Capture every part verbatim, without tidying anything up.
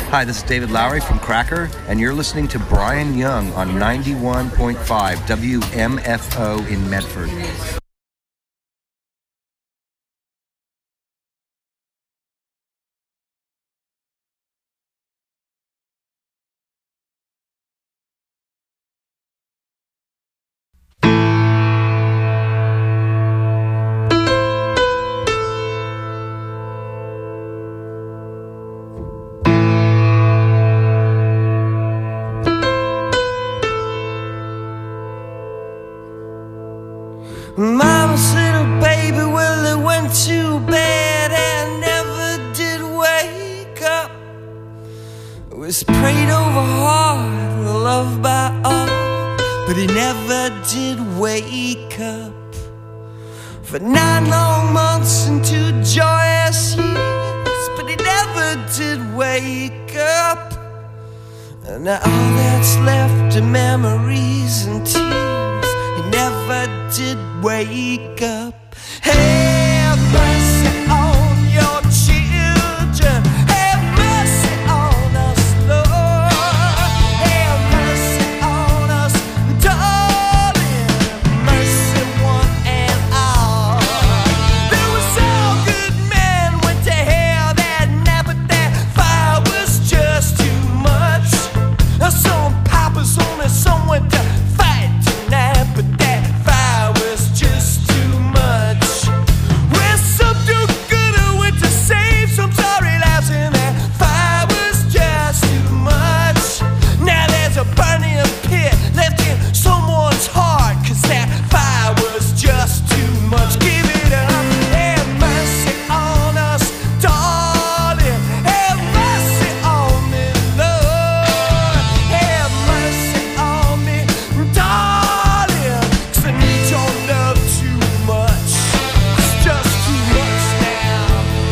Hi, this is David Lowry from Cracker, and you're listening to Brian Young on ninety-one point five W M F O in Medford. Mama's little baby, well, they went to bed and never did wake up. It was prayed over hard, loved by all, but he never did wake up. For nine long months and two joyous years, but he never did wake up. And now all that's left are memories and tears. He never did wake up. Have mercy on your children. Have mercy on us, Lord. Have mercy on us, darling. Mercy one and all. There was all good men went to hell that night, but that fire was just too much. Now some papas only some went to fight tonight, but that fire was just too much. Well, some do-gooder went to save some sorry lives, and that fire was just too much. Now there's a burning pit left in someone's heart, 'cause that fire was just too much. Give it up. Have mercy on us, darling. Have mercy on me, Lord. Have mercy on me, darling. 'Cause I need your love too much. It's just too much now.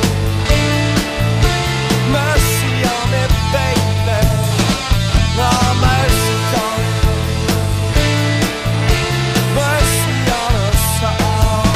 Mercy on me, baby. Oh, mercy, darling. Mercy on us all.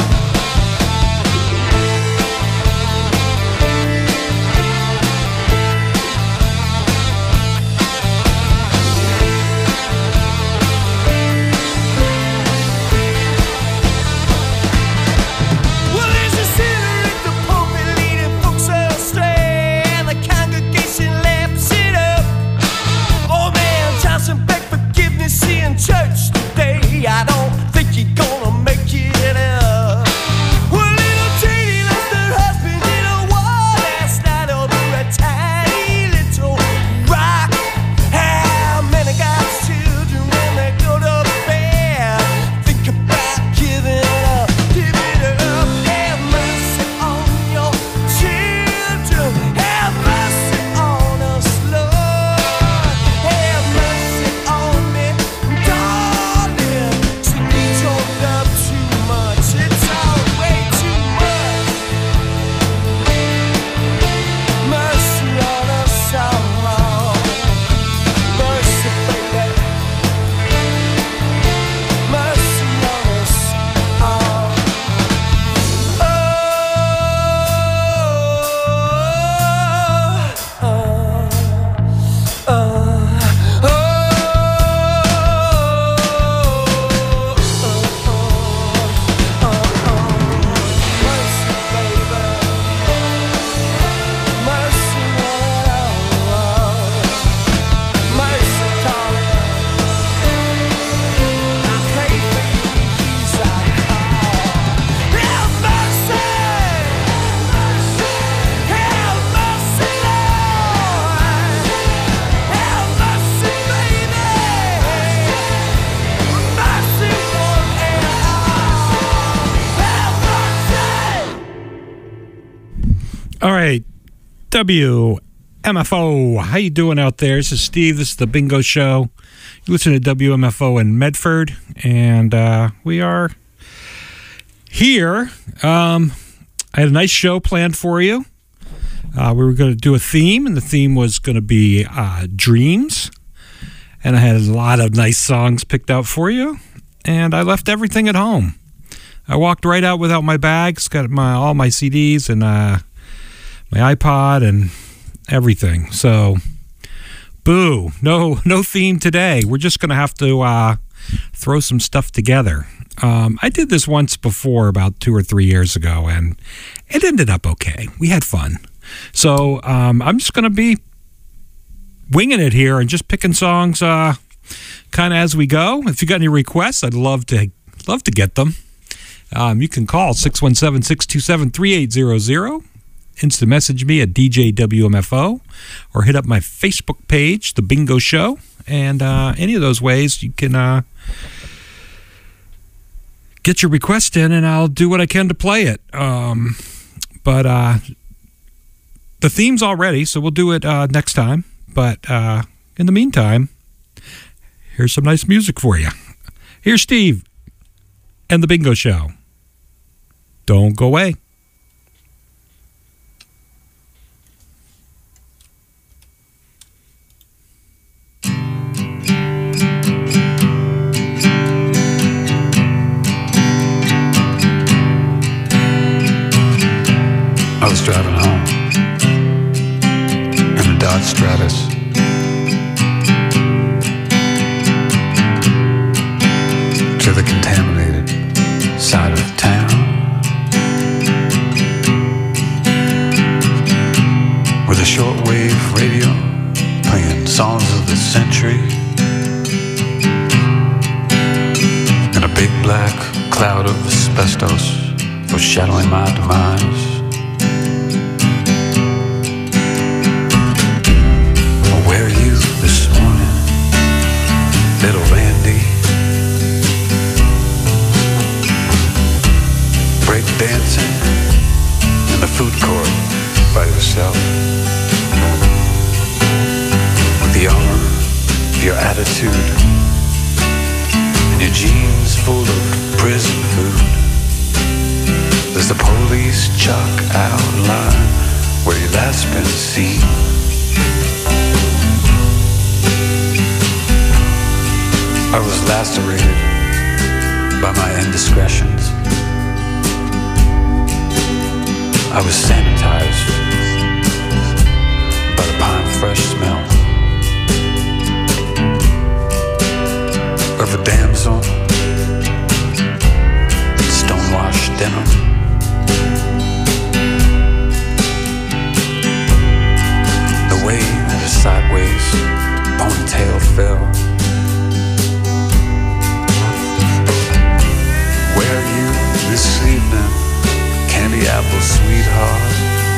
Well, there's a sinner at the pulpit leading folks astray, and the congregation laps it up. Oh man, Johnson begged forgiveness in church today. I don't think you're gonna make it up. Well, little Janie lost her husband in a war last night over a tiny little rock. How many God's children when they go to bed think about giving up? Give it up. Have mercy on your children. Have mercy on us, Lord. Have mercy on me, darling. 'Cause I need your love too much. It's all way too much. Mercy on us all. Mercy, baby. Mercy on us all. Oh, oh, oh, oh, mercy, baby. Mercy, mercy, darling. I pray for you, these I call. Have mercy, have mercy, Lord. Have mercy, baby. Mercy one and all. Have mercy. All right, W M F O. How you doing out there? This is Steve. This is the Bingo Show. You listen to W M F O in Medford, and uh, we are here. Um, I had a nice show planned for you. Uh, we were going to do a theme, and the theme was going to be uh, dreams. And I had a lot of nice songs picked out for you, and I left everything at home. I walked right out without my bags, got my all my C Ds and uh, my iPod and everything. So Boo. No no theme today. We're just going to have to uh, throw some stuff together. Um, I did this once before, about two or three years ago, and it ended up okay. We had fun. So um, I'm just going to be winging it here and just picking songs uh, kind of as we go. If you got any requests, I'd love to love to get them. Um, you can call six one seven, six two seven, three eight zero zero. Instant message me at D J W M F O, or hit up my Facebook page, The Bingo Show. And uh, any of those ways, you can uh, get your request in, and I'll do what I can to play it. Um, but uh, the theme's all ready, so we'll do it uh, next time. But uh, in the meantime, here's some nice music for you. Here's Steve and The Bingo Show. Don't go away. I was driving home in a Dodge Stratus. To the contaminated side of town, with a shortwave radio playing songs of the century, and a big black cloud of asbestos foreshadowing my demise. Where are you this morning, little Randy? Break dancing in the food court by yourself, with the armor of your attitude and your jeans full of prison food. There's the police chalk outline where you last been seen. I was lacerated by my indiscretions. I was sanitized by the pine fresh smell of a damsel in stonewashed denim. The way that a sideways ponytail fell. Where are you this evening, candy apple sweetheart?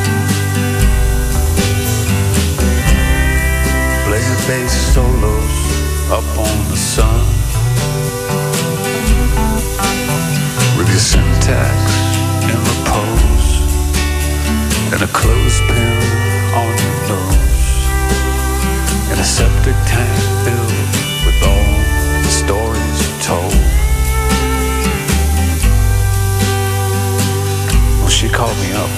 Playing bass solos up on the sun, with your syntax in repose and a clothespin on your nose, and a septic tank filled with all the stories you told. She called me up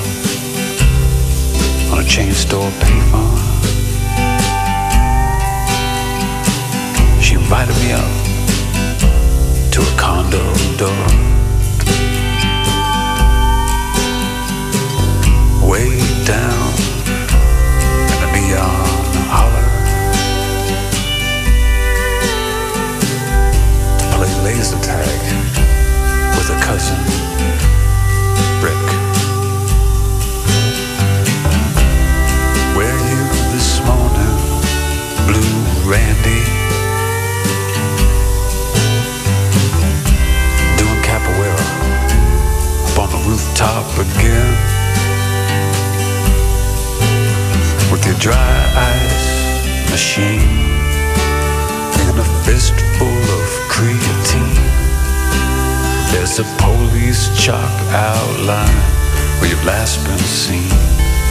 on a chain store payphone. She invited me up to a condo door, way down in a neon holler, to play laser tag with a cousin, Rick. Blue Randy, doing capoeira up on the rooftop again, with your dry ice machine and a fistful of creatine. There's a police chalk outline where you've last been seen.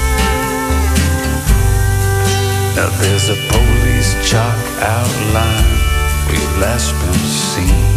Now there's a police chalk outline where you've last been seen.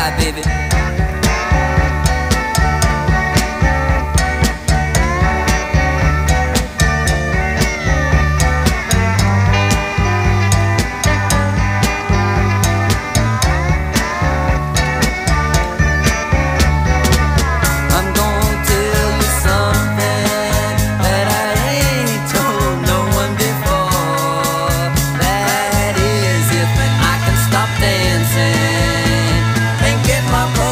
Bye, baby. My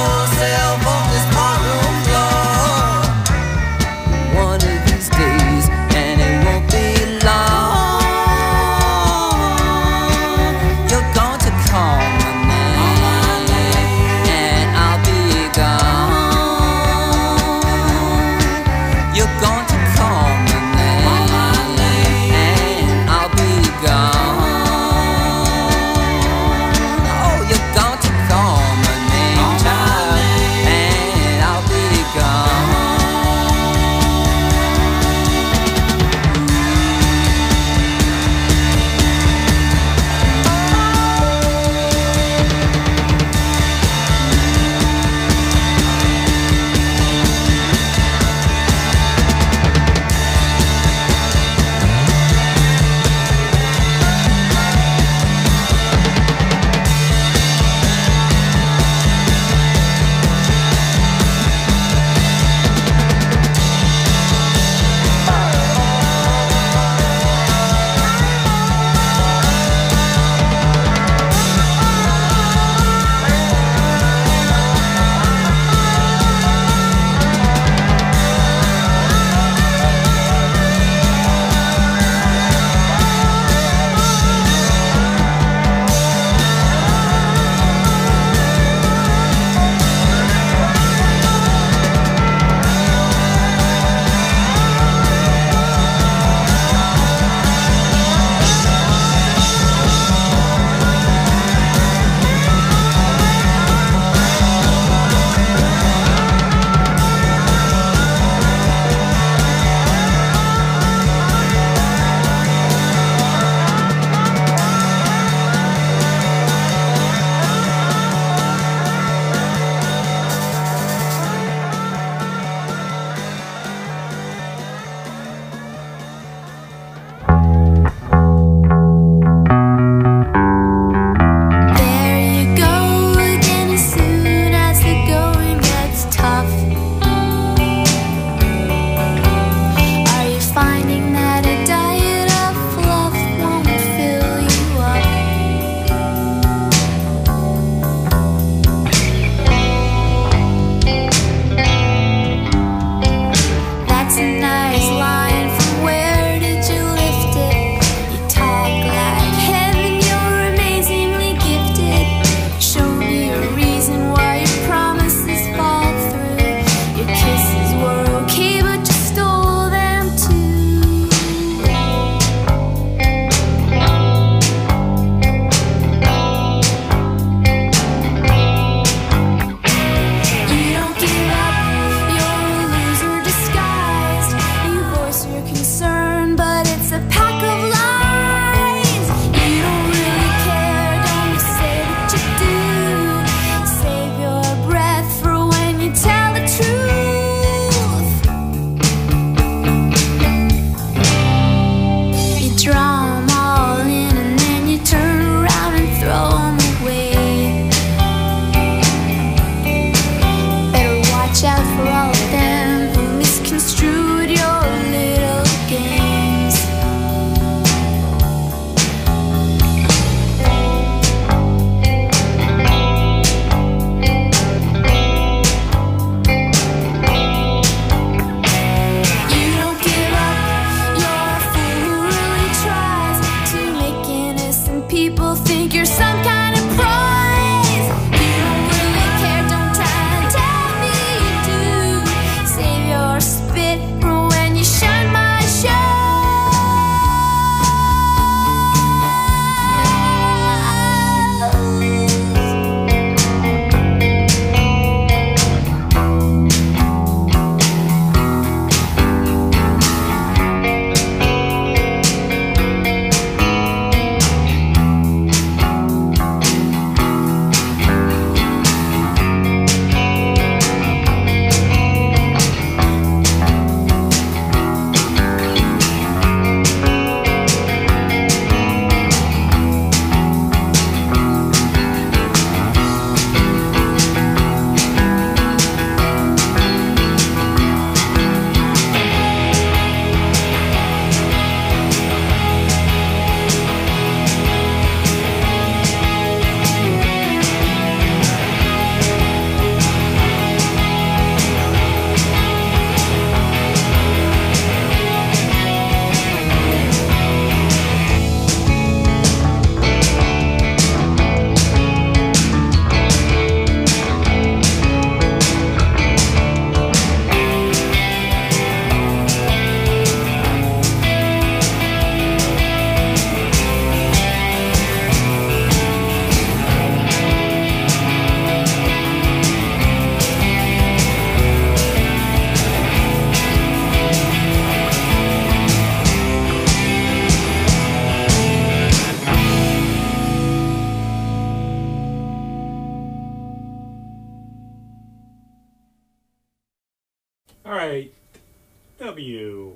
All right, W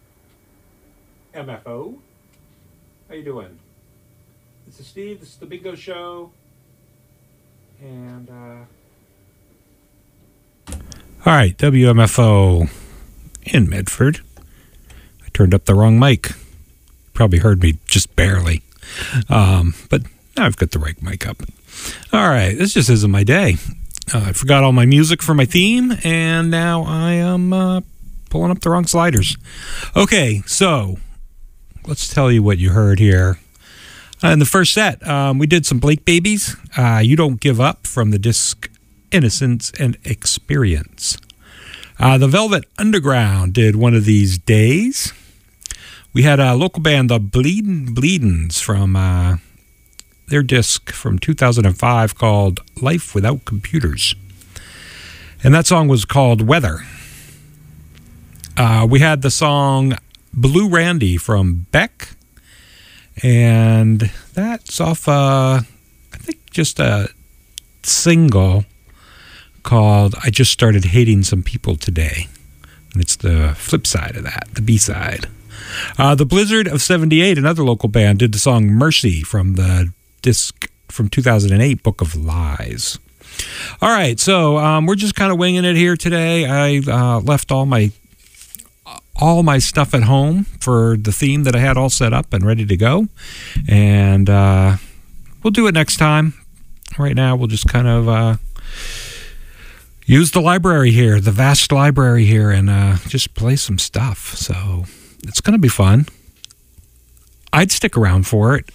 M F O. How you doing? This is Steve. This is the Bingo Show. And, uh... all right, W M F O in Medford. I turned up the wrong mic. Probably heard me just barely. Um, but now I've got the right mic up. All right, this just isn't my day. Uh, I forgot all my music for my theme, and now I am uh, pulling up the wrong sliders. Okay, so let's tell you what you heard here. Uh, in the first set, um, we did some Blake Babies. Uh, You Don't Give Up from the disc Innocence and Experience. Uh, the Velvet Underground did One of These Days. We had a local band, the Bleedin' Bleedins, from uh, their disc from two thousand five called Life Without Computers. And that song was called Weather. Uh, we had the song Blue Randy from Beck. And that's off, uh, I think, just a single called I Just Started Hating Some People Today. And it's the flip side of that, the B-side. Uh, the Blizzard of seventy-eight, another local band, did the song Mercy from the disc from two thousand eight, Book of Lies. All right, so um, we're just kind of winging it here today. I uh, left all my all my stuff at home for the theme that I had all set up and ready to go, and uh, we'll do it next time. Right now, we'll just kind of uh, use the library here, the vast library here, and uh, just play some stuff. So it's going to be fun. I'd stick around for it.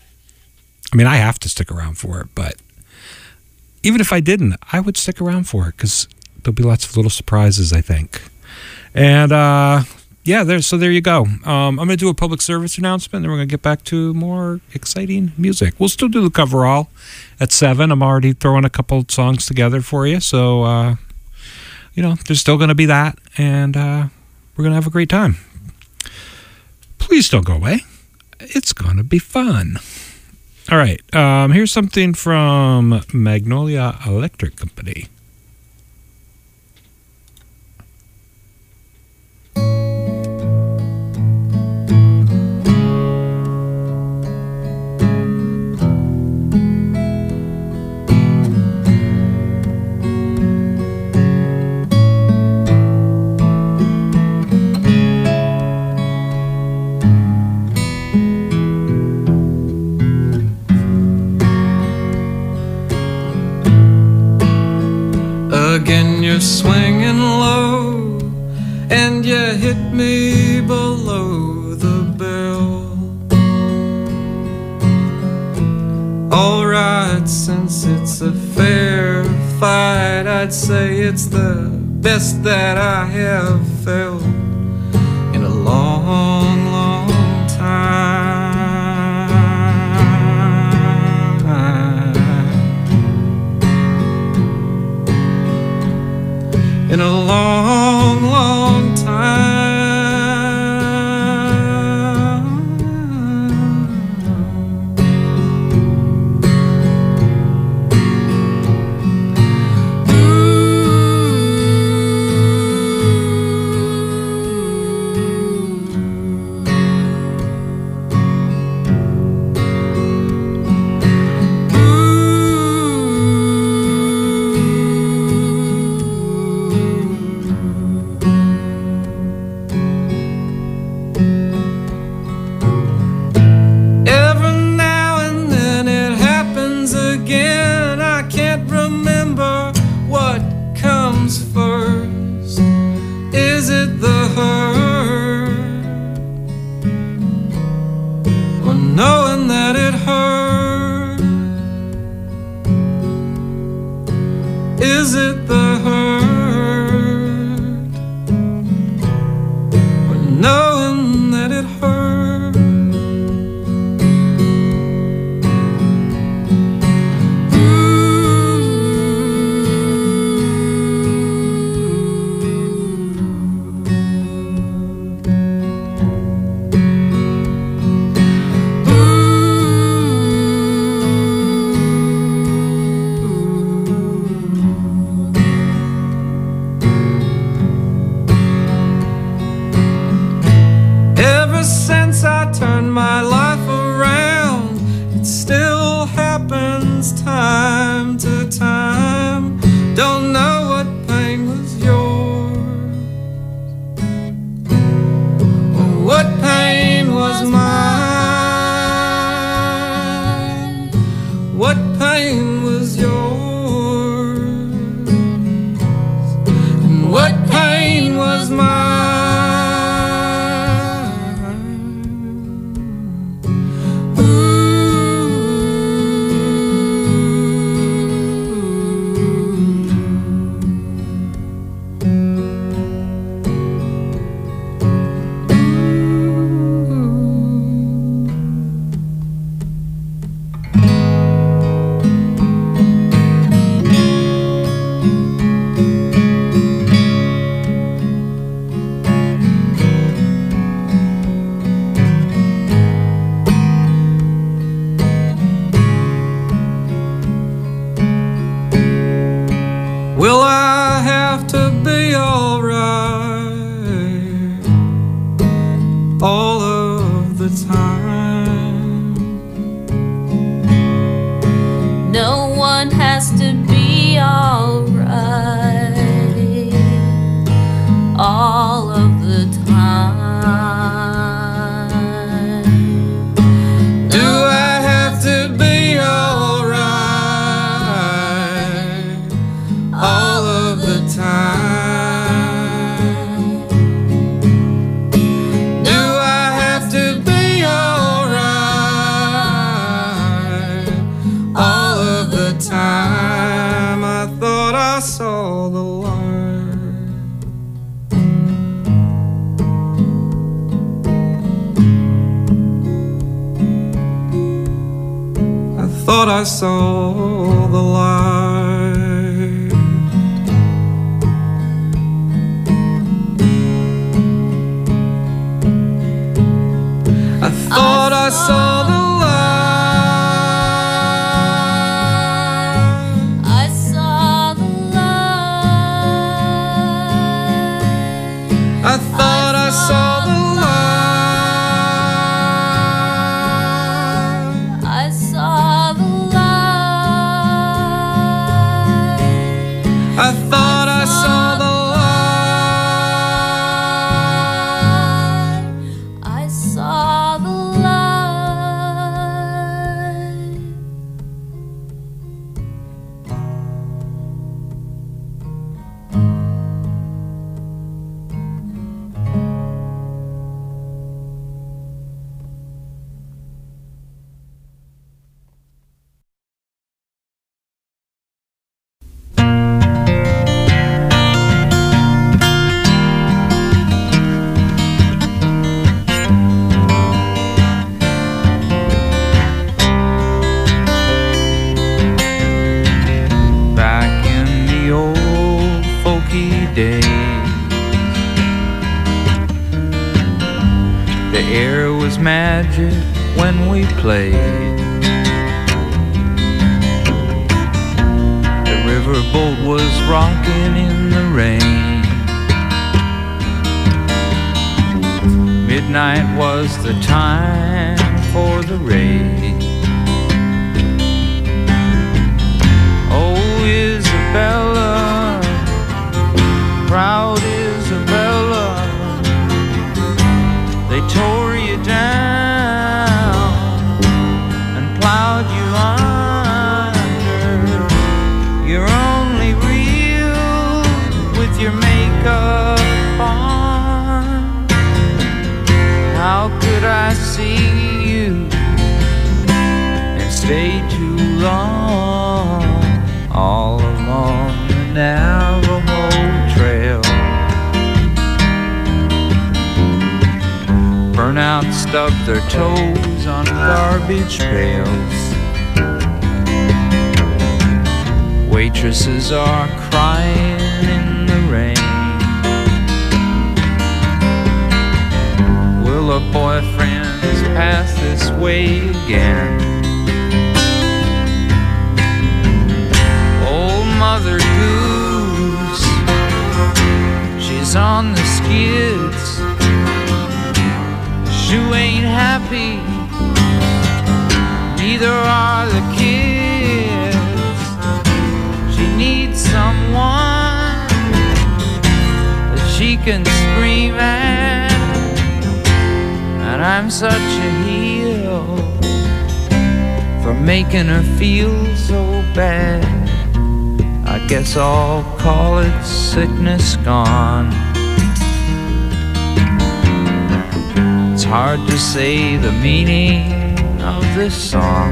I mean, I have to stick around for it, but even if I didn't, I would stick around for it because there'll be lots of little surprises, I think. And, uh, yeah, there. so there you go. Um, I'm going to do a public service announcement, and we're going to get back to more exciting music. We'll still do the coverall at seven. I'm already throwing a couple songs together for you, so, uh, you know, there's still going to be that, and uh, we're going to have a great time. Please don't go away. It's going to be fun. All right, um, here's something from Magnolia Electric Company. Again you're swinging low, and you hit me below the bell. Alright, since it's a fair fight, I'd say it's the best that I have felt in a long, long time. In a long, long time. Knowing that it hurt, is it the hurt, or knowing that it hurt? Will I have to be alright all of the time? No one has to be alright all of the time. Do I have to be alright all of the time? Do I have to be alright all of the time? I thought I saw the light. I thought I saw the light. I thought I saw the light. I saw the light. I thought I saw the light. I saw the light. I thought I saw the light. I saw the light. Back in the old folky days, the air was magic when we played. The riverboat was rocking in the rain. Midnight was the time for the raid. Oh, Isabella, proud Isabella, they tore you down and plowed you under. You're only real with your makeup on. How could I see you and stay too long all along the Navajo Trail? Burnout stubbed their toes on garbage pails. Waitresses are crying in the rain. Will a boyfriend's pass this way again? Old Mother Goose, she's on the skids. Shoe ain't happy, neither are the kids. She needs someone that she can scream at, and I'm such a heel for making her feel so bad. I guess I'll call it sickness gone. It's hard to say the meaning of this song.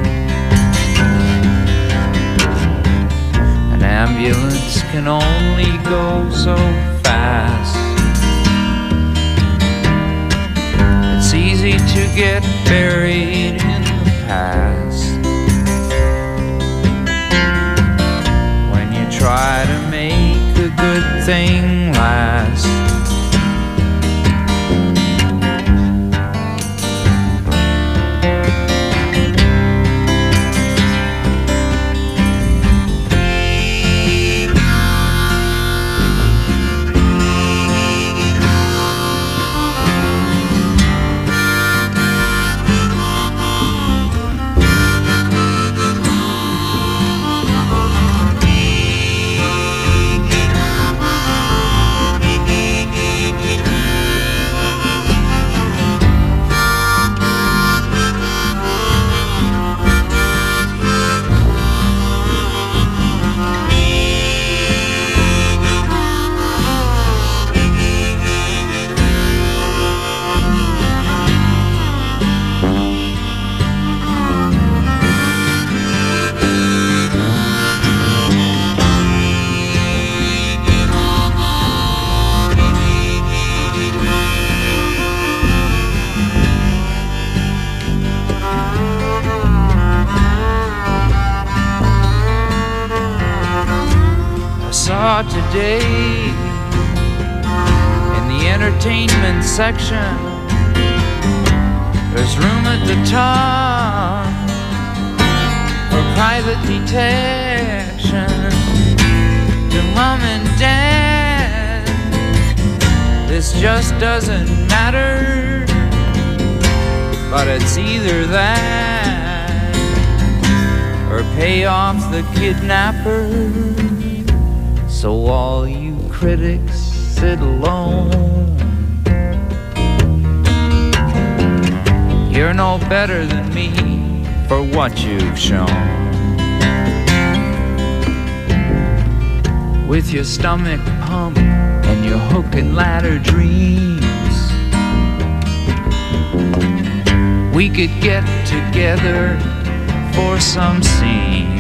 An ambulance can only go so fast. It's easy to get buried in the past when you try to make a good thing last. saw today in the entertainment section. There's room at the top for private detection. To mom and dad, this just doesn't matter, but it's either that or pay off the kidnapper. So all you critics sit alone. You're no better than me for what you've shown. With your stomach pump and your hook and ladder dreams, we could get together for some scenes.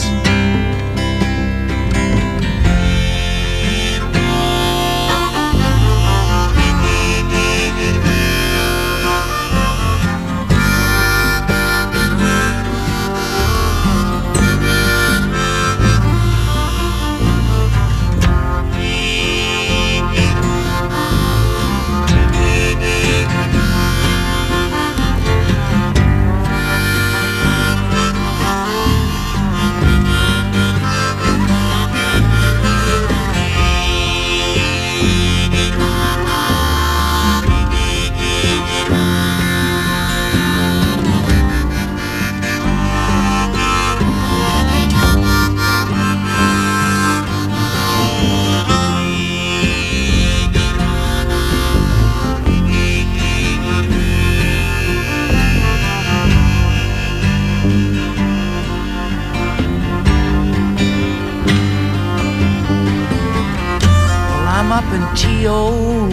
T O,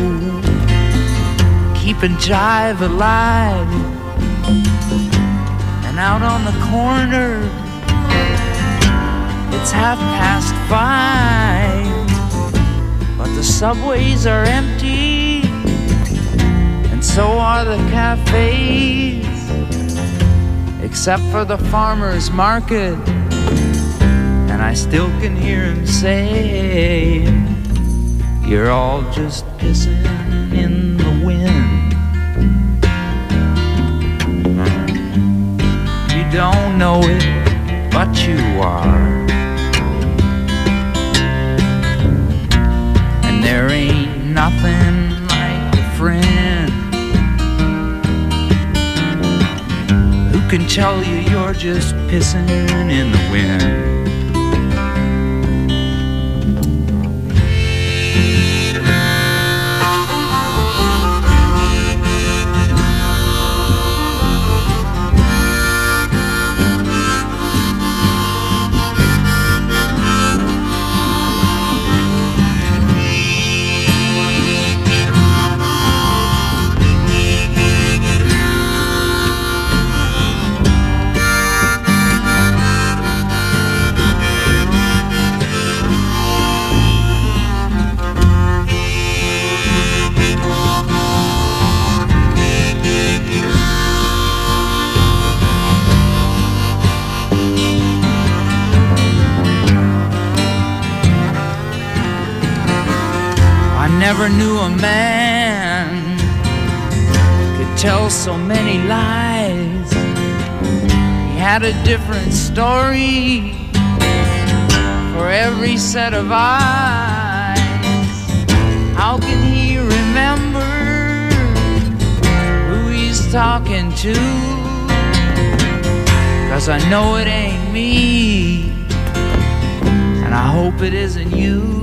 keeping jive alive, and out on the corner it's half past five, but the subways are empty and so are the cafes, except for the farmer's market, and I still can hear him say, you're all just pissing in the wind. You don't know it, but you are. And there ain't nothing like a friend who can tell you you're just pissing in the wind. Never knew a man could tell so many lies. He had a different story for every set of eyes. How can he remember who he's talking to? 'Cause I know it ain't me, and I hope it isn't you.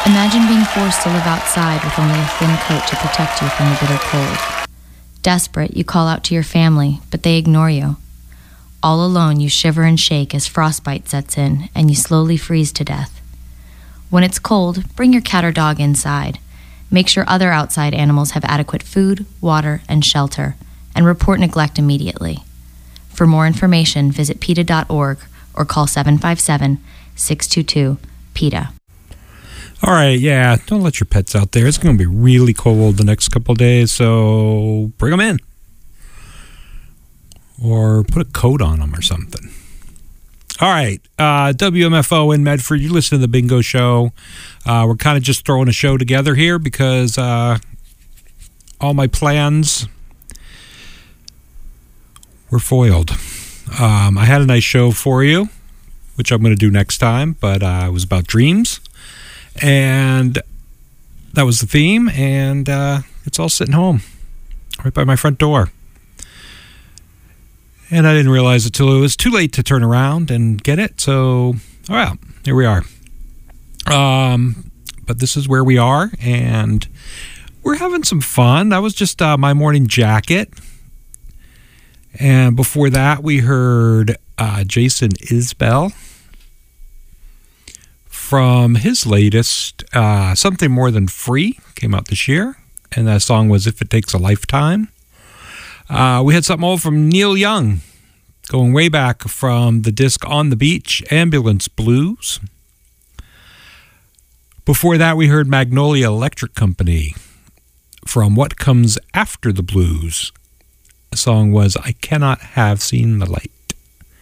Imagine being forced to live outside with only a thin coat to protect you from the bitter cold. Desperate, you call out to your family, but they ignore you. All alone, you shiver and shake as frostbite sets in, and you slowly freeze to death. When it's cold, bring your cat or dog inside. Make sure other outside animals have adequate food, water, and shelter, and report neglect immediately. For more information, visit PETA dot org or call seven five seven, six two two, PETA. All right, yeah, don't let your pets out there. It's going to be really cold the next couple of days, so bring them in. Or put a coat on them or something. All right, uh, W M F O in Medford, you listen to the Bingo Show. Uh, we're kind of just throwing a show together here because uh, all my plans were foiled. Um, I had a nice show for you, which I'm going to do next time, but uh, it was about dreams. And that was the theme, and uh, it's all sitting home right by my front door. And I didn't realize it till it was too late to turn around and get it. So, well, here we are. Um, but this is where we are, and we're having some fun. That was just uh, My Morning Jacket. And before that, we heard uh, Jason Isbell from his latest, uh, Something More Than Free, came out this year. And that song was If It Takes a Lifetime. Uh, we had something old from Neil Young, going way back from the disc On the Beach, Ambulance Blues. Before that, we heard Magnolia Electric Company from What Comes After the Blues. The song was I Cannot Have Seen the Light.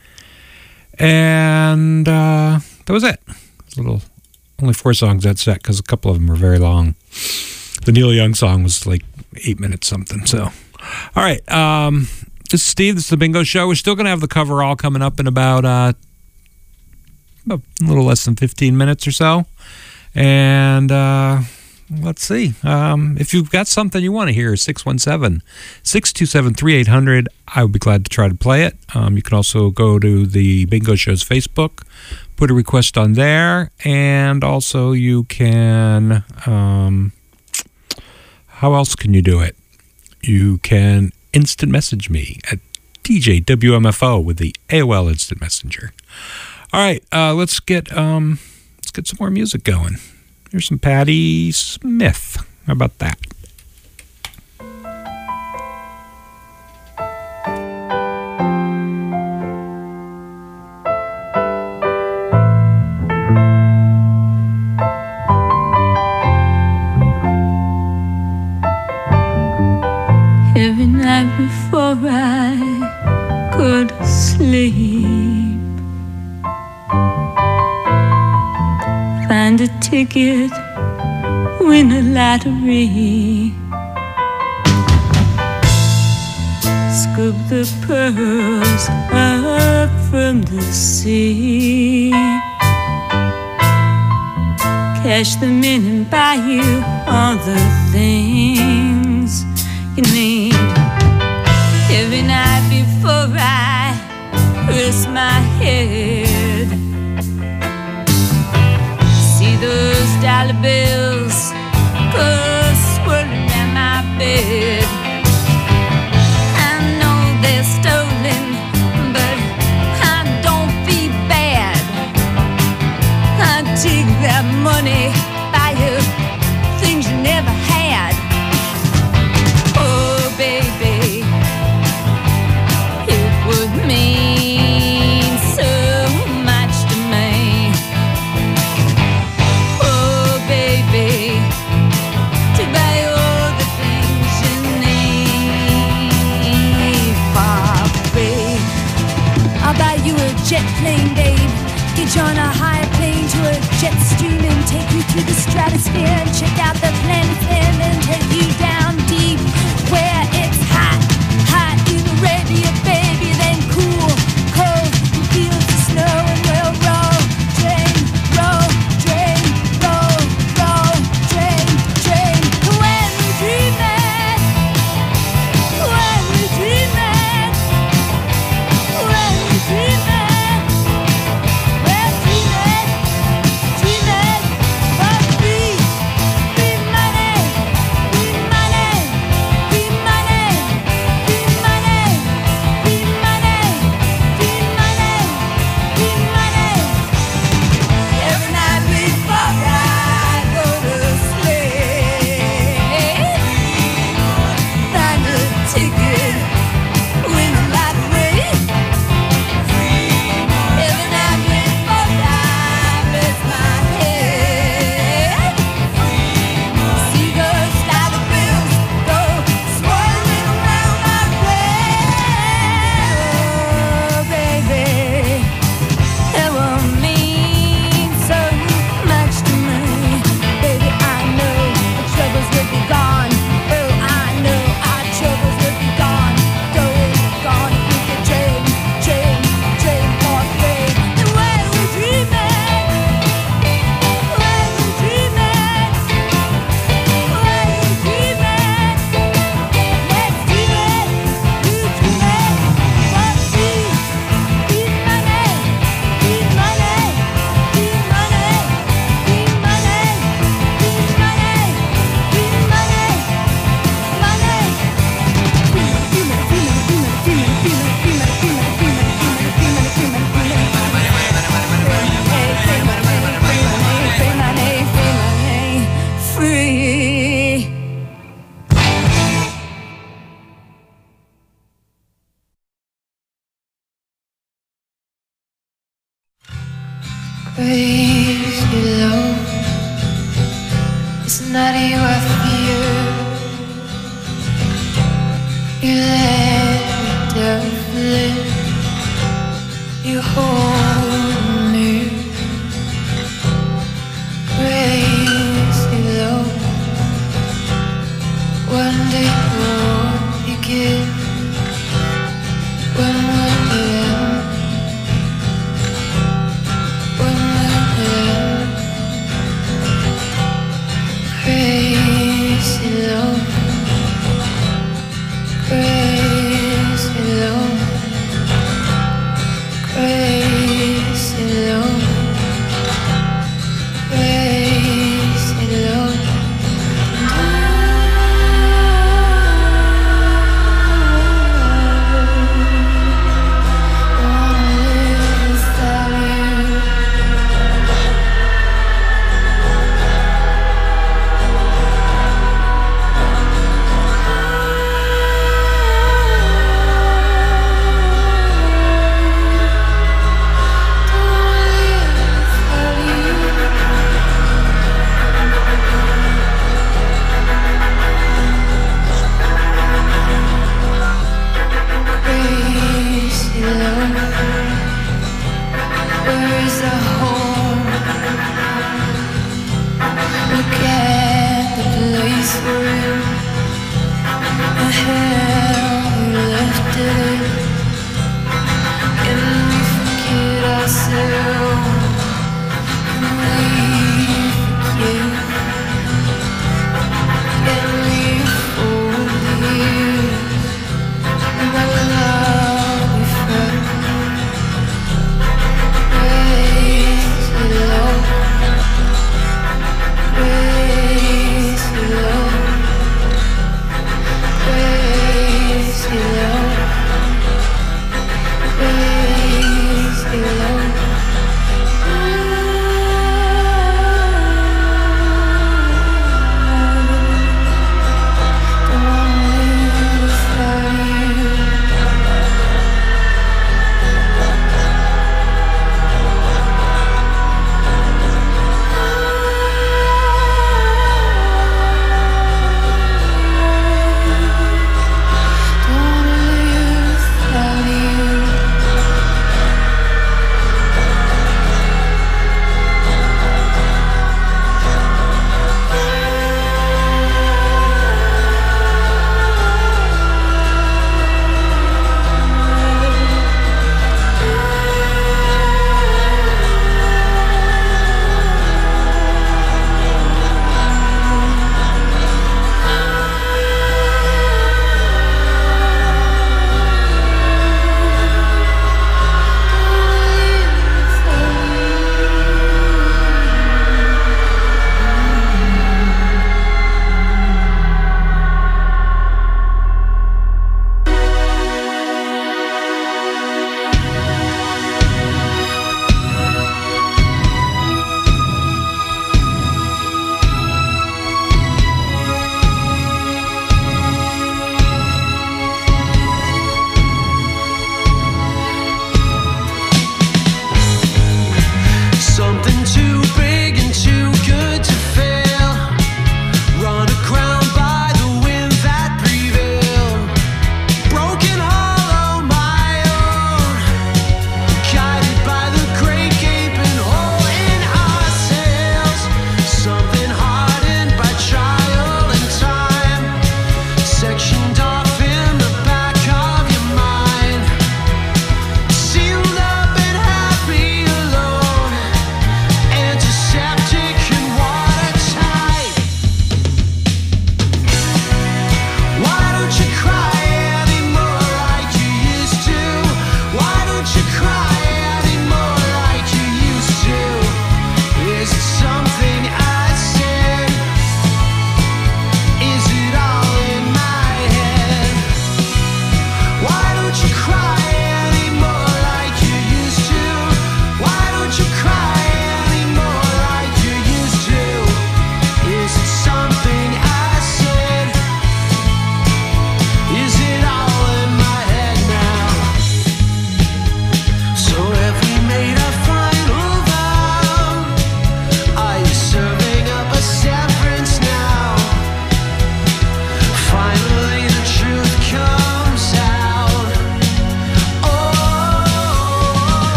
And uh, that was it. Little, only four songs that set because a couple of them were very long. The Neil Young song was like eight minutes something. So, all right. Um, this is Steve. This is the Bingo Show. We're still going to have the cover all coming up in about, uh, about a little less than fifteen minutes or so. And uh, let's see. Um, if you've got something you want to hear, six one seven, six two seven, three eight zero zero. I would be glad to try to play it. Um, you can also go to the Bingo Show's Facebook, put a request on there, and also you can, um, how else can you do it? You can instant message me at D J W M F O with the A O L Instant Messenger. All right, uh, let's get um, let's get some more music going. Here's some Patti Smith. How about that? Every night before I go to sleep, find a ticket, win a lottery, scoop the pearls up from the sea, cash them in and buy you all the things you need. Every night before I rest my head, see those dollar bills go swirling at my bed. I know they're stolen, but I don't feel bad. I take that money, buy you things you never had. Oh, baby, it would mean so much to me. Oh, baby, to buy all the things you need for free. I'll buy you a jet plane, babe. Get you on a high plane to a jet stream and take you through the stratosphere and check out the planet and then take you down deep where it's hot, hot in Arabia, baby, then cool, cold, in fields of snow, and we'll roll, drain, roll, drain, roll, roll, drain, drain. When we dream it, when we dream it, when we dream it, we'll dream it, dream it for free. crazy love. It's not you I fear. You let me down, flip. You hold me. Crazy love. One day you'll begin. When will it end? When will it end? Crazy love. Crazy love. Crazy love. Crazy love. Ourselves